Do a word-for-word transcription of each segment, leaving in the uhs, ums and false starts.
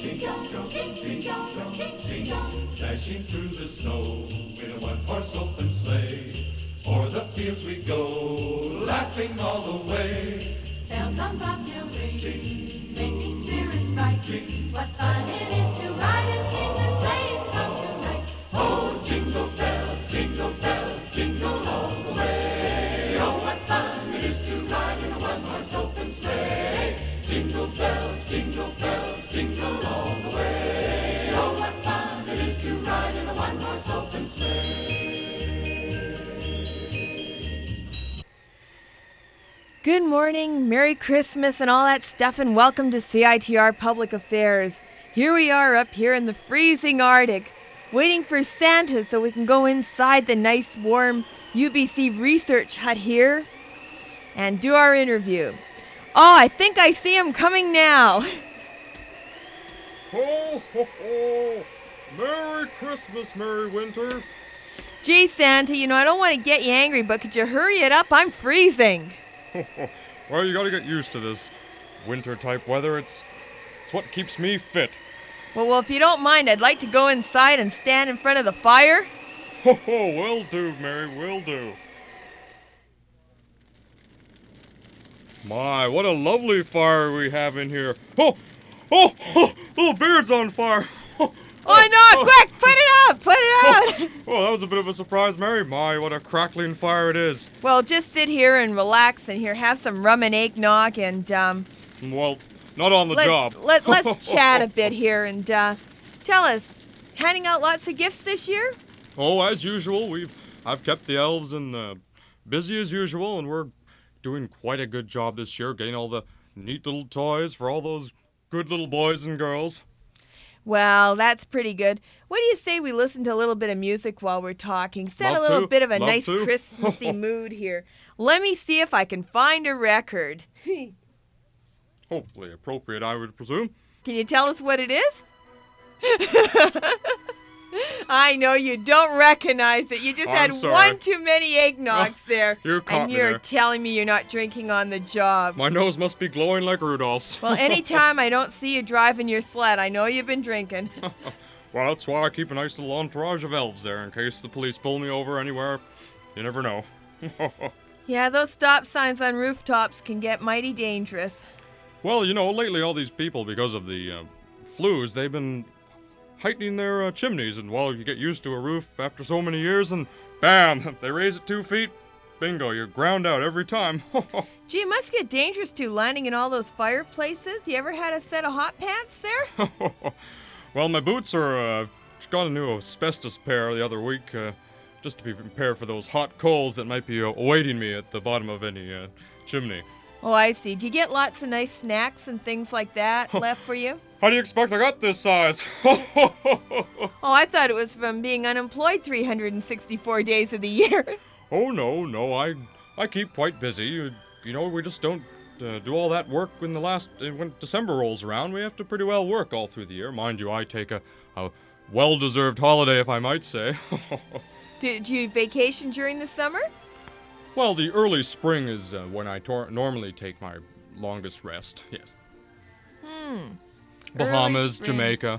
Dashing through the snow in a one-horse open sleigh. O'er the fields we go, laughing all the way. Bells on bobtail ring, making spirits bright. What fun it is to ride and sing the sleighing song tonight. Oh, jingle bells, jingle bells, jingle all the way. Oh, what fun it is to ride in a one-horse open sleigh. Jingle bells, jingle bells, jingle all the way. Oh, what fun it is to ride in a one-horse open sleigh. Good morning, Merry Christmas and all that stuff, and welcome to C I T R Public Affairs. Here we are up here in the freezing Arctic, waiting for Santa so we can go inside the nice warm U B C research hut here and do our interview. Oh, I think I see him coming now. Ho, ho, ho! Merry Christmas, Merry Winter! Gee, Santa, you know, I don't want to get you angry, but could you hurry it up? I'm freezing. Well, you gotta get used to this winter-type weather. It's, it's what keeps me fit. Well, well, if you don't mind, I'd like to go inside and stand in front of the fire. Ho, ho, will do, Mary, will do. My, what a lovely fire we have in here. Oh, oh, oh, little beard's on fire. Oh, oh no, oh, quick, put it out, put it out. Oh, that was a bit of a surprise, Mary. My, what a crackling fire it is. Well, just sit here and relax and here, have some rum and eggnog and, um... Well, not on the let's, job. Let, let's chat a bit here and, uh, tell us, handing out lots of gifts this year? Oh, as usual, we've, I've kept the elves and, uh, busy as usual, and we're doing quite a good job this year, getting all the neat little toys for all those good little boys and girls. Well, that's pretty good. What do you say we listen to a little bit of music while we're talking? Set Love a little to. bit of a Love nice to. Christmassy mood here. Let me see if I can find a record. Hopefully appropriate, I would presume. Can you tell us what it is? I know you don't recognize it. You just I'm had sorry. one too many eggnogs Oh, there. you caught and me you're there. telling me you're not drinking on the job. My nose must be glowing like Rudolph's. Well, anytime I don't see you driving your sled, I know you've been drinking. Well, that's why I keep a nice little entourage of elves there in case the police pull me over anywhere. You never know. Yeah, those stop signs on rooftops can get mighty dangerous. Well, you know, lately all these people, because of the uh, flus, they've been heightening their uh, chimneys, and well, you get used to a roof after so many years, and bam, they raise it two feet, bingo, you're ground out every time. Gee, it must get dangerous too, landing in all those fireplaces. You ever had a set of hot pants there? Well, my boots are, uh, got a new asbestos pair the other week, uh, just to be prepared for those hot coals that might be uh, awaiting me at the bottom of any uh, chimney. Oh, I see. Do you get lots of nice snacks and things like that left for you? How do you expect I got this size? Oh, I thought it was from being unemployed three hundred sixty-four days of the year. Oh, no, no, I I keep quite busy. You, you know, we just don't uh, do all that work when the last, uh, when December rolls around. We have to pretty well work all through the year. Mind you, I take a, a well-deserved holiday, if I might say. do, do you vacation during the summer? Well, the early spring is uh, when I tor- normally take my longest rest, yes. Hmm. Bahamas, spring. Jamaica.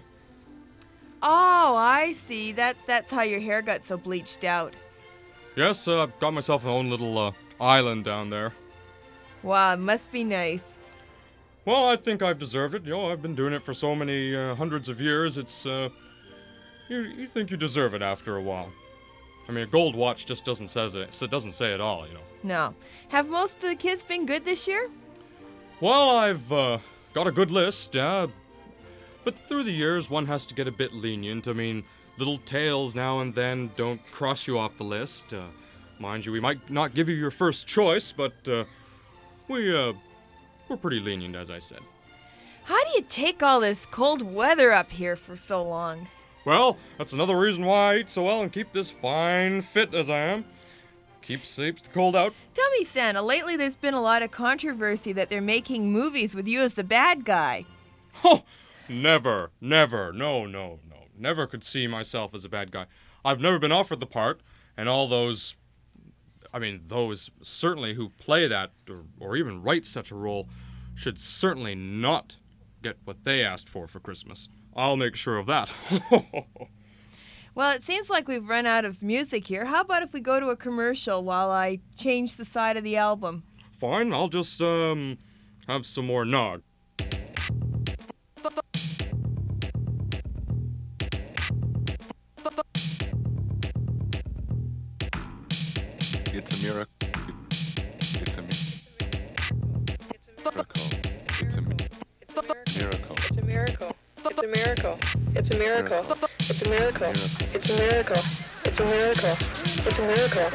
Oh, I see. That That's how your hair got so bleached out. Yes, uh, I've got myself an own little uh, island down there. Wow, it must be nice. Well, I think I've deserved it. You know, I've been doing it for so many uh, hundreds of years. It's, uh, you, you think you deserve it after a while. I mean, a gold watch just doesn't says it. It doesn't say it all, you know. No. Have most of the kids been good this year? Well, I've uh, got a good list, yeah. But through the years, one has to get a bit lenient. I mean, little tales now and then don't cross you off the list. Uh, mind you, we might not give you your first choice, but uh, we, uh, we're pretty lenient, as I said. How do you take all this cold weather up here for so long? Well, that's another reason why I eat so well and keep this fine fit as I am. Keeps, keeps the cold out. Tell me, Santa, lately there's been a lot of controversy that they're making movies with you as the bad guy. Oh, never, never, no, no, no. Never could see myself as a bad guy. I've never been offered the part, and all those, I mean, those certainly who play that, or, or even write such a role, should certainly not get what they asked for for Christmas. I'll make sure of that. Well, it seems like we've run out of music here. How about if we go to a commercial while I change the side of the album? Fine, I'll just, um, have some more nog. It's a miracle. It's a mi- miracle. It's a mi- miracle. It's a miracle. It's a miracle. It's a miracle. It's a miracle. It's a miracle. It's a miracle. It's a miracle.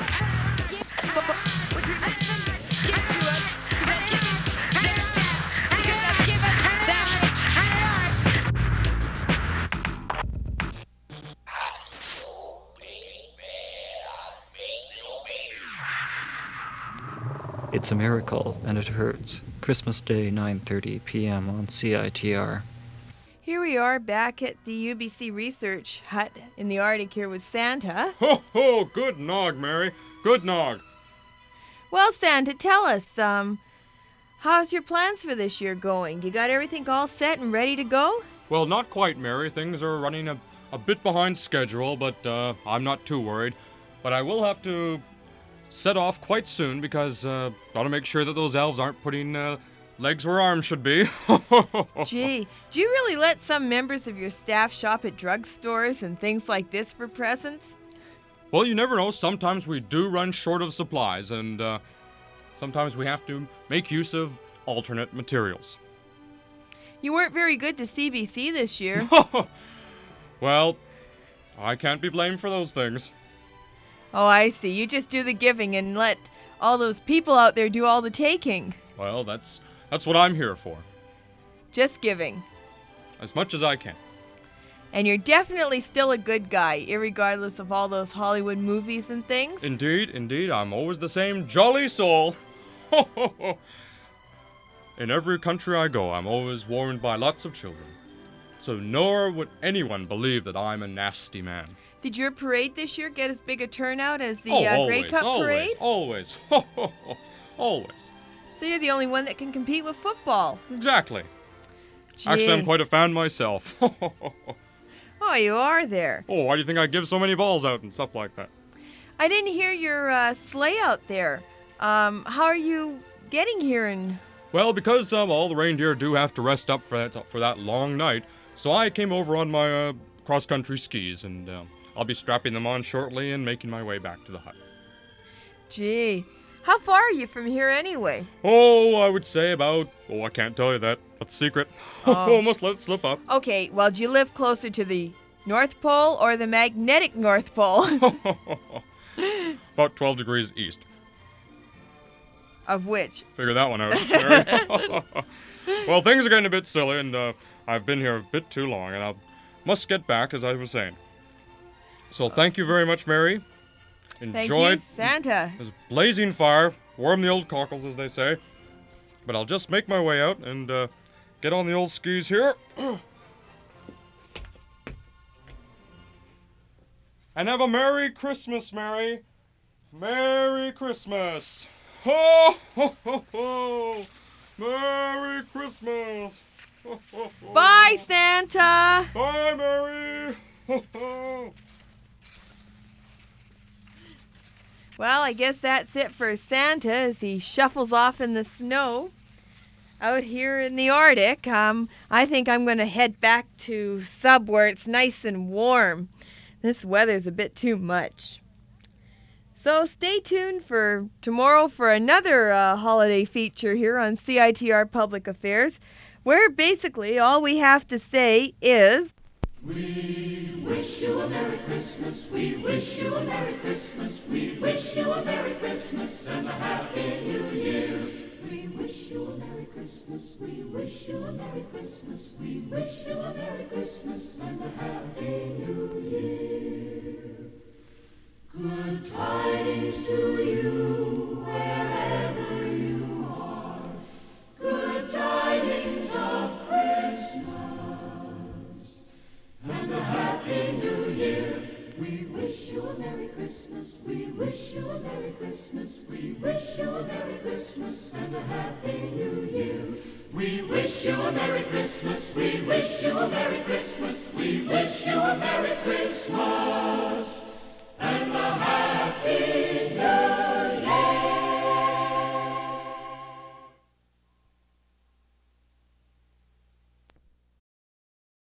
It's a miracle, and it hurts. Christmas Day, nine thirty p.m. on C I T R. Here we are back at the U B C Research Hut in the Arctic here with Santa. Ho ho! Good nog, Mary. Good nog. Well, Santa, tell us, um, how's your plans for this year going? You got everything all set and ready to go? Well, not quite, Mary. Things are running a, a bit behind schedule, but uh, I'm not too worried. But I will have to set off quite soon because uh, gotta make sure that those elves aren't putting uh, legs where arms should be. Gee, do you really let some members of your staff shop at drugstores and things like this for presents? Well, you never know. Sometimes we do run short of supplies, and uh, sometimes we have to make use of alternate materials. You weren't very good to C B C this year. Well, I can't be blamed for those things. Oh, I see. You just do the giving and let all those people out there do all the taking. Well, that's that's what I'm here for. Just giving. As much as I can. And you're definitely still a good guy, irregardless of all those Hollywood movies and things. Indeed, indeed, I'm always the same jolly soul. In every country I go, I'm always warmed by lots of children. So nor would anyone believe that I'm a nasty man. Did your parade this year get as big a turnout as the oh, uh, always, Grey Cup always, parade? always, always. So you're the only one that can compete with football. Exactly. Gee. Actually, I'm quite a fan myself. Oh, you are there. Oh, why do you think I give so many balls out and stuff like that? I didn't hear your uh, sleigh out there. Um, how are you getting here? And Well, because um, all the reindeer do have to rest up for that for that long night, so I came over on my uh, cross-country skis, and uh, I'll be strapping them on shortly and making my way back to the hut. Gee, how far are you from here anyway? Oh, I would say about... Oh, I can't tell you that. That's a secret. Oh. Almost let it slip up. Okay, well, do you live closer to the North Pole or the magnetic North Pole? About twelve degrees east. Of which? Figure that one out. Mary. Well, things are getting a bit silly, and uh, I've been here a bit too long, and I must get back, as I was saying. So thank you very much, Mary. Thank Enjoyed you, Santa. this blazing fire. Warm the old cockles, as they say. But I'll just make my way out and uh, get on the old skis here. And have a Merry Christmas, Mary. Merry Christmas. Ho, ho, ho, ho. Merry Christmas. Ho, ho, ho. Bye, Santa. Bye, Mary. Ho, ho. Well, I guess that's it for Santa as he shuffles off in the snow out here in the Arctic. Um, I think I'm going to head back to Sub where it's nice and warm. This weather's a bit too much. So stay tuned for tomorrow for another uh, holiday feature here on C I T R Public Affairs, where basically all we have to say is... We wish you a Merry Christmas, we wish you a Merry Christmas, we wish you a Merry Christmas and a Happy New Year. We wish you a Merry Christmas, we wish you a Merry Christmas, we wish you a Merry Christmas and a Happy New Year. Good tidings to you wherever you are, good tidings of Christmas. And a Happy New Year. We wish you a Merry Christmas. We wish you a Merry Christmas. We wish you a Merry Christmas and a Happy New Year. We wish wish you a Merry Christmas. We wish you a Merry Christmas. We wish you a Merry Christmas.